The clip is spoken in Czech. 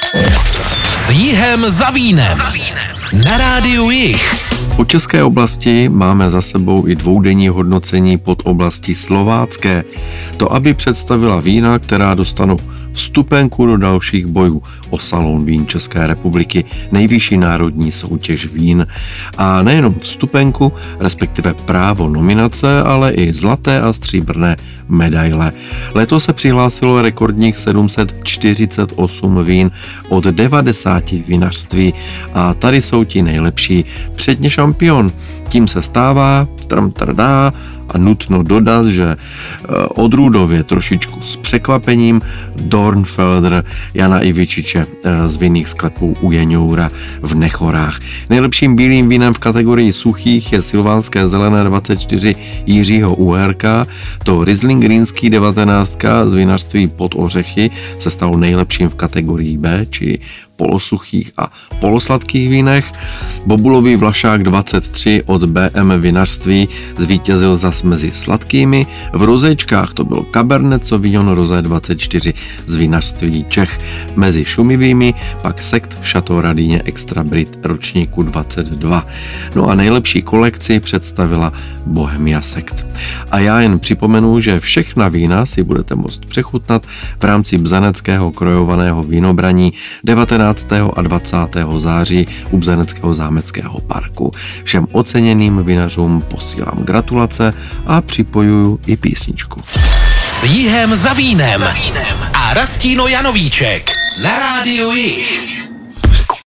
S Jihem za vínem. Na rádiu Jih. Po české oblasti máme za sebou i dvoudenní hodnocení pod oblasti slovácké. To, aby představila vína, která dostanou vstupenku do dalších bojů o salon vín České republiky, nejvyšší národní soutěž vín. A nejenom vstupenku, respektive právo nominace, ale i zlaté a stříbrné medaile. Letos se přihlásilo rekordních 748 vín od 90 vinařství a tady jsou ti nejlepší. Předně šampion. Tím se stává a nutno dodat, že odrůdově trošičku s překvapením Dornfelder Jana Ivičiče z vinných sklepů u Jeňoura v Nechorách. Nejlepším bílým vínem v kategorii suchých je Silvánské zelené 24 Jiřího Uherka. To Riesling Rýnský 19 z vinařství Pod Ořechy se stal nejlepším v kategorii B, čili polosuchých a polosladkých vínech. Bobulový Vlašák 23 od BM vinařství zvítězil zas mezi sladkými. V rozéčkách to byl Cabernet Sauvignon Rosé 24 z vinařství Čech. Mezi šumivými pak Sekt Chateau Radině Extra Brit ročníku 22. No a nejlepší kolekci představila Bohemia Sekt. A já jen připomenu, že všechna vína si budete moct přechutnat v rámci bzaneckého krojovaného vínobraní 19. a 20. září u Bzaneckého zámeckého parku. Všem oceněným vinařům posílám gratulace a připojuju i písničku. S Jihem za vínem a Rastíno Janovíček na rádiu Jih.